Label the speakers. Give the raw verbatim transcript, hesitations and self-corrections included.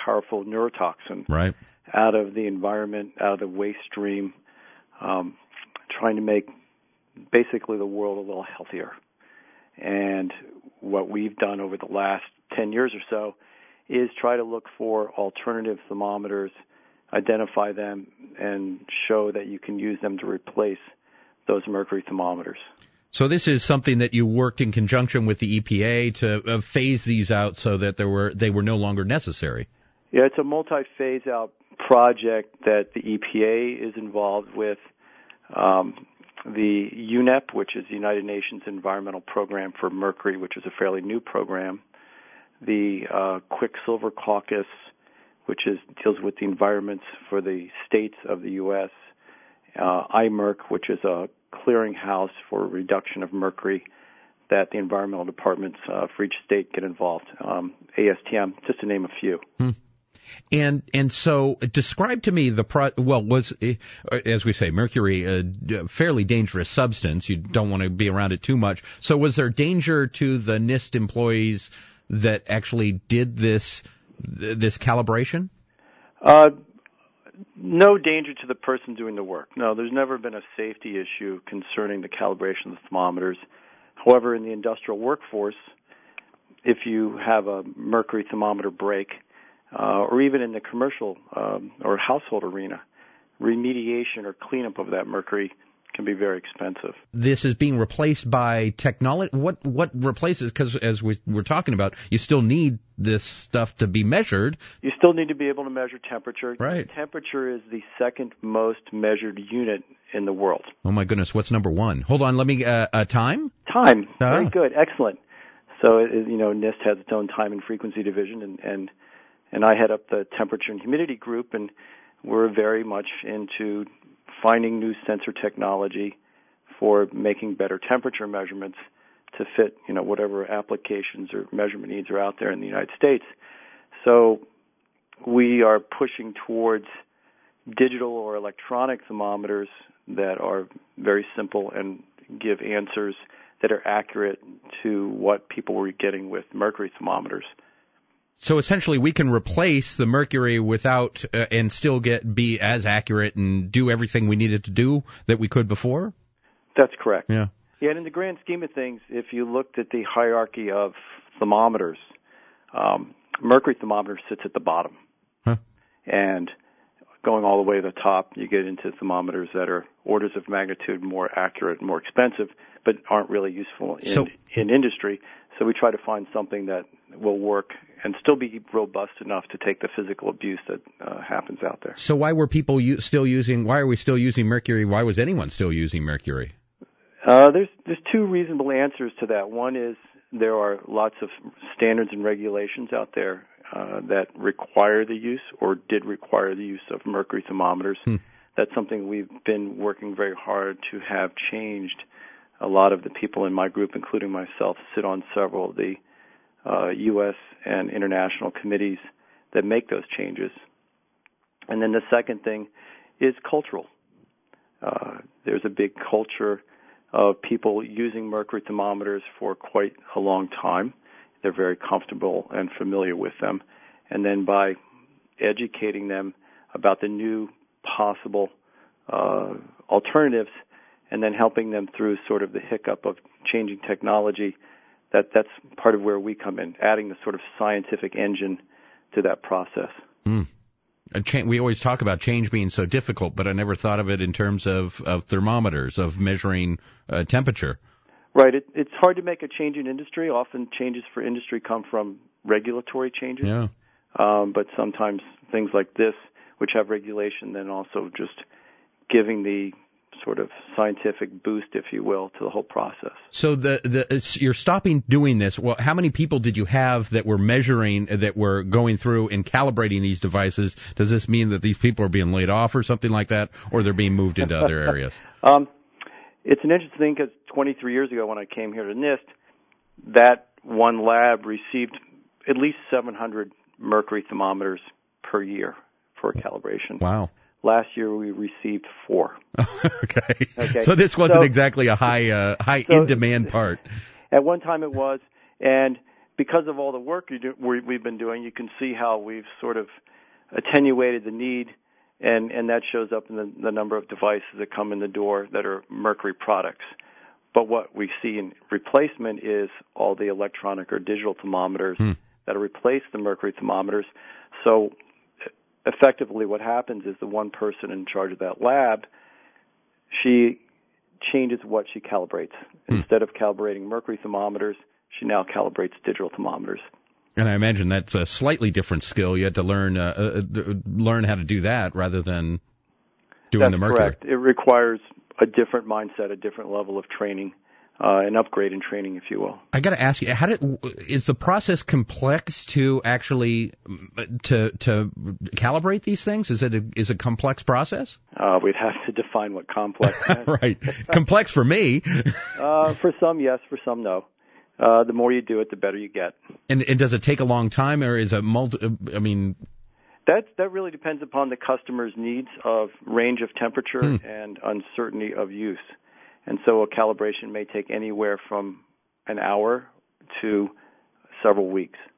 Speaker 1: powerful neurotoxin
Speaker 2: right.
Speaker 1: out of the environment, out of the waste stream, um, trying to make basically the world a little healthier. And what we've done over the last ten years or so is try to look for alternative thermometers, identify them, and show that you can use them to replace those mercury thermometers.
Speaker 2: So this is something that you worked in conjunction with the E P A to uh, phase these out so that there were they were no longer necessary.
Speaker 1: Yeah, it's a multi-phase out project that the E P A is involved with. Um, the U N E P, which is the United Nations Environmental Program for Mercury, which is a fairly new program. The uh, Quicksilver Caucus, which is deals with the environments for the states of the U S Uh, I MERC, which is a clearinghouse for reduction of mercury that the environmental departments uh, for each state get involved. Um, A S T M, just to name a few.
Speaker 2: Hmm. And and so describe to me the pro- well was as we say mercury a fairly dangerous substance. You don't want to be around it too much. So was there danger to the NIST employees that actually did this this calibration?
Speaker 1: Uh, no danger to the person doing the work. No, there's never been a safety issue concerning the calibration of the thermometers. However, in the industrial workforce, if you have a mercury thermometer break, uh, or even in the commercial um, or household arena, remediation or cleanup of that mercury can be very expensive.
Speaker 2: This is being replaced by technology. What what replaces? Because as we we're talking about, you still need this stuff to be measured.
Speaker 1: You still need to be able to measure temperature.
Speaker 2: Right.
Speaker 1: Temperature is the second most measured unit in the world.
Speaker 2: Oh my goodness, what's number one? Hold on, let me. Uh, uh, time.
Speaker 1: Time.
Speaker 2: Ah.
Speaker 1: Very good. Excellent. So it, you know, NIST has its own time and frequency division, and and and I head up the temperature and humidity group, and we're very much into finding new sensor technology for making better temperature measurements to fit, you know, whatever applications or measurement needs are out there in the United States. So we are pushing towards digital or electronic thermometers that are very simple and give answers that are accurate to what people were getting with mercury thermometers.
Speaker 2: So essentially, we can replace the mercury without uh, and still get be as accurate and do everything we needed to do that we could before?
Speaker 1: That's correct.
Speaker 2: Yeah.
Speaker 1: Yeah, and in the grand scheme of things, if you looked at the hierarchy of thermometers, um, mercury thermometer sits at the bottom.
Speaker 2: Huh.
Speaker 1: And going all the way to the top, you get into thermometers that are orders of magnitude more accurate and more expensive, but aren't really useful in,
Speaker 2: so,
Speaker 1: in industry. So we try to find something that will work and still be robust enough to take the physical abuse that uh, happens out there.
Speaker 2: So why were people u- still using, why are we still using mercury? Why was anyone still using mercury?
Speaker 1: Uh, there's there's two reasonable answers to that. One is there are lots of standards and regulations out there uh, that require the use or did require the use of mercury thermometers.
Speaker 2: Hmm.
Speaker 1: That's something we've been working very hard to have changed. A lot of the people in my group, including myself, sit on several of the uh, U S and international committees that make those changes. And then the second thing is cultural. Uh, there's a big culture of people using mercury thermometers for quite a long time. They're very comfortable and familiar with them. And then by educating them about the new possible uh, alternatives and then helping them through sort of the hiccup of changing technology, that that's part of where we come in, adding the sort of scientific engine to that process.
Speaker 2: Mm. Cha- we always talk about change being so difficult, but I never thought of it in terms of, of thermometers, of measuring uh, temperature.
Speaker 1: Right. It, it's hard to make a change in industry. Often changes for industry come from regulatory changes.
Speaker 2: Yeah.
Speaker 1: Um, but sometimes things like this, which have regulation, then also just giving the sort of scientific boost, if you will, to the whole process.
Speaker 2: So the the it's, you're stopping doing this. Well, how many people did you have that were measuring, that were going through and calibrating these devices? Does this mean that these people are being laid off or something like that, or they're being moved into other areas?
Speaker 1: Um, it's an interesting thing because twenty-three years ago when I came here to NIST, that one lab received at least seven hundred mercury thermometers per year for calibration.
Speaker 2: Wow.
Speaker 1: Last year we received four.
Speaker 2: okay.
Speaker 1: okay.
Speaker 2: So this wasn't
Speaker 1: so,
Speaker 2: exactly a high uh, high
Speaker 1: so
Speaker 2: in demand part.
Speaker 1: At one time it was, and because of all the work you do, we, we've been doing, you can see how we've sort of attenuated the need, and, and that shows up in the, the number of devices that come in the door that are Mercury products. But what we see in replacement is all the electronic or digital thermometers hmm. that replace the Mercury thermometers. So effectively what happens is the one person in charge of that lab, she changes what she calibrates. Hmm. Instead of calibrating Mercury thermometers, she now calibrates digital thermometers.
Speaker 2: And I imagine that's a slightly different skill. You had to learn uh, uh, learn how to do that rather than doing
Speaker 1: that's
Speaker 2: the Mercury.
Speaker 1: Correct. It requires a different mindset, a different level of training, uh, an upgrade in training, if you will.
Speaker 2: I got to ask you, how did is the process complex to actually to to calibrate these things? Is it a, is it a complex process?
Speaker 1: Uh, we'd have to define what complex is.
Speaker 2: Right, complex for me.
Speaker 1: uh, for some, yes. For some, no. Uh, the more you do it, the better you get.
Speaker 2: And, and does it take a long time, or is it multi? I mean.
Speaker 1: That that really depends upon the customer's needs of range of temperature hmm. and uncertainty of use. And so a calibration may take anywhere from an hour to several weeks.